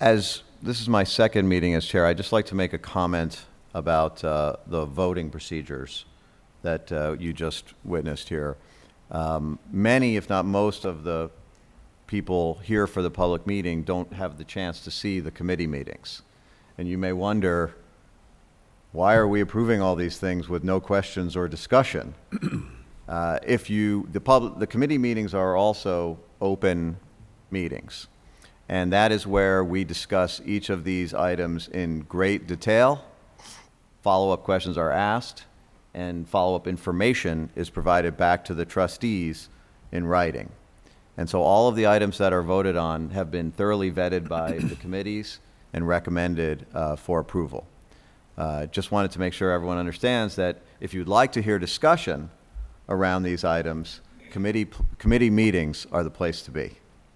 As this is my second meeting as chair, I'd just like to make a comment about the voting procedures that you just witnessed here. Many, if not most, of the people here for the public meeting don't have the chance to see the committee meetings. And you may wonder, why are we approving all these things with no questions or discussion? The committee meetings are also open meetings. And that is where we discuss each of these items in great detail. Follow-up questions are asked, and follow-up information is provided back to the trustees in writing. And so all of the items that are voted on have been thoroughly vetted by the committees and recommended for approval. Just wanted to make sure everyone understands that if you'd like to hear discussion around these items, committee meetings are the place to be.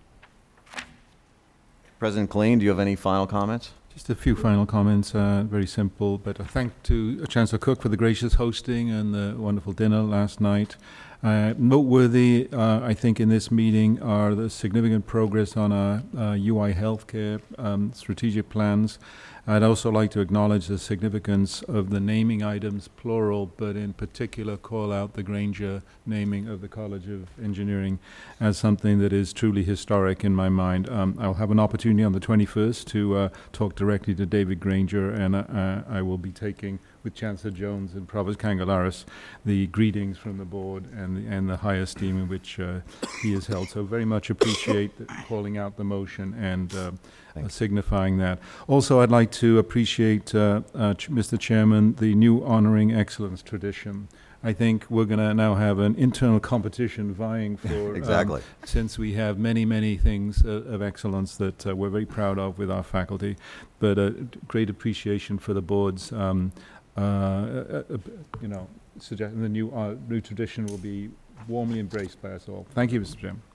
President Killeen, do you have any final comments? Just a few final comments, very simple, but a thank to Chancellor Cook for the gracious hosting and the wonderful dinner last night. Noteworthy, I think, in this meeting are the significant progress on our UI healthcare strategic plans. I'd also like to acknowledge the significance of the naming items, plural, but in particular call out the Granger naming of the College of Engineering as something that is truly historic in my mind. I'll have an opportunity on the 21st to talk directly to David Granger, and I will be taking, with Chancellor Jones and Provost Kangalaris, the greetings from the board and the high esteem in which he is held. So very much appreciate calling out the motion and signifying that. Also, I'd like to appreciate, Mr. Chairman, the new honoring excellence tradition. I think we're going to now have an internal competition vying for exactly. Since we have many things of excellence that we're very proud of with our faculty, but a great appreciation for the board's suggesting the new tradition will be warmly embraced by us all. Thank you, Mr. Chairman.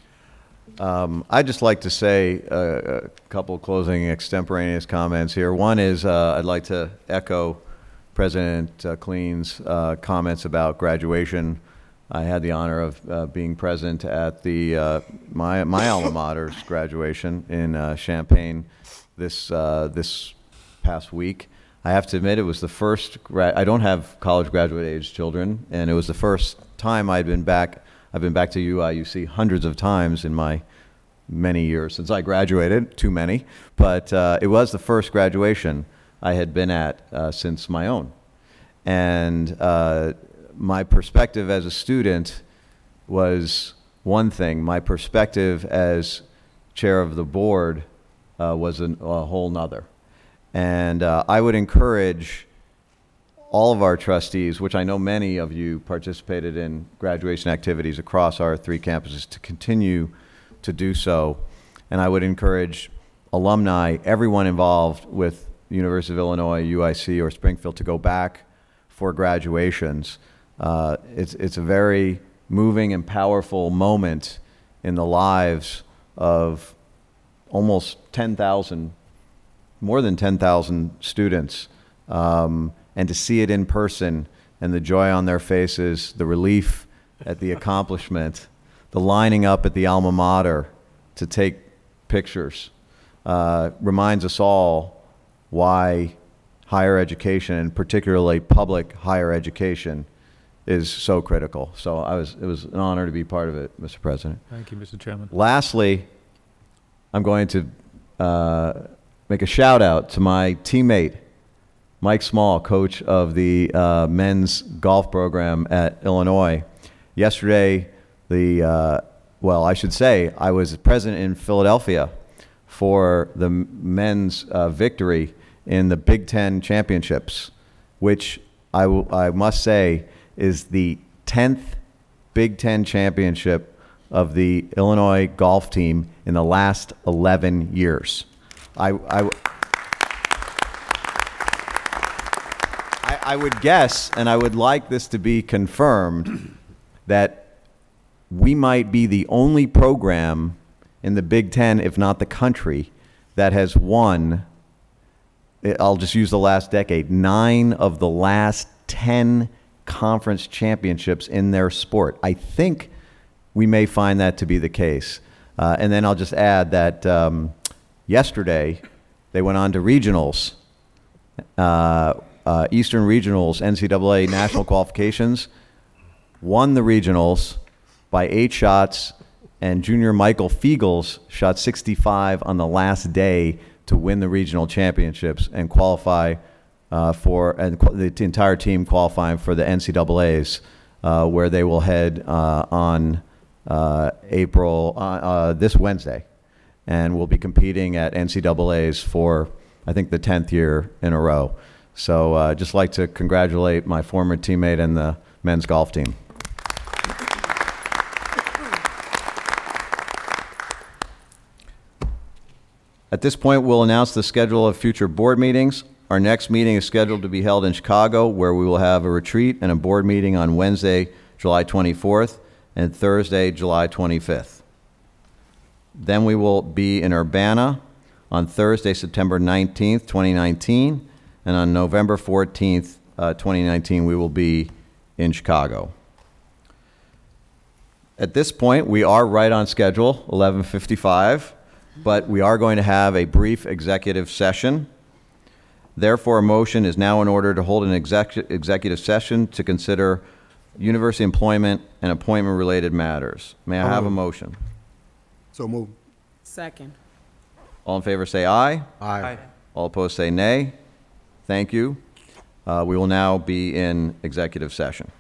I'd just like to say a couple closing extemporaneous comments here. One is I'd like to echo President Killeen's comments about graduation. I had the honor of being present at the my alma mater's graduation in Champaign this past week. I have to admit, it was the first. I don't have college graduate age children, and it was the first time I'd been back. I've been back to UIUC hundreds of times in my many years since I graduated, too many, but it was the first graduation I had been at since my own. And my perspective as a student was one thing. My perspective as chair of the board was a whole nother. And I would encourage all of our trustees, which I know many of you participated in graduation activities across our three campuses, to continue to do so. And I would encourage alumni, everyone involved with the University of Illinois, UIC, or Springfield to go back for graduations. It's a very moving and powerful moment in the lives of almost 10,000, more than 10,000 students. And to see it in person and the joy on their faces, the relief at the accomplishment, the lining up at the alma mater to take pictures, reminds us all why higher education, and particularly public higher education, is so critical. So it was an honor to be part of it, Mr. President. Thank you, Mr. Chairman. Lastly, I'm going to make a shout out to my teammate, Mike Small, coach of the men's golf program at Illinois. Yesterday, I should say, I was present in Philadelphia for the men's victory in the Big Ten championships, which I must say is the 10th Big Ten championship of the Illinois golf team in the last 11 years. I would guess, and I would like this to be confirmed, that we might be the only program in the Big Ten, if not the country, that has won, I'll just use the last decade, 9 of the last 10 conference championships in their sport. I think we may find that to be the case. And then I'll just add that Yesterday, they went on to regionals, Eastern Regionals, NCAA national qualifications, won the regionals by 8 shots, and junior Michael Fiegels shot 65 on the last day to win the regional championships and qualify the entire team qualifying for the NCAAs, where they will head on this Wednesday, and will be competing at NCAAs for, I think, the 10th year in a row. So just like to congratulate my former teammate and the men's golf team. At this point, we'll announce the schedule of future board meetings. Our next meeting is scheduled to be held in Chicago, where we will have a retreat and a board meeting on Wednesday, July 24th, and Thursday, July 25th. Then we will be in Urbana on Thursday, September 19th, 2019, and on November 14th, 2019, we will be in Chicago. At this point, we are right on schedule, 11:55. But we are going to have a brief executive session. Therefore, a motion is now in order to hold an executive session to consider university employment and appointment-related matters. May I have a motion? So moved. Second. All in favor say aye. Aye. All opposed say nay. Thank you. We will now be in executive session.